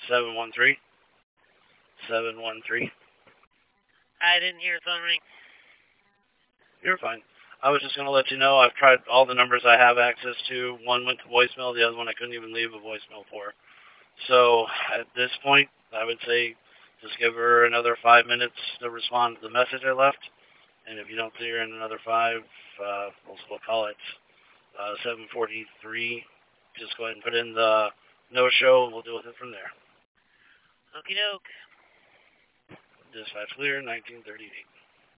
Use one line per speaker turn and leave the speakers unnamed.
713. 713.
I didn't hear the phone ring.
You're fine. I was just going to let you know I've tried all the numbers I have access to. One went to voicemail, the other one I couldn't even leave a voicemail for. So at this point, I would say just give her another 5 minutes to respond to the message I left. And if you don't see her in another 5, we'll call it 7:43. Just go ahead and put in the no-show, and we'll deal with it from there.
Okie doke.
Dispatch clear, 1938.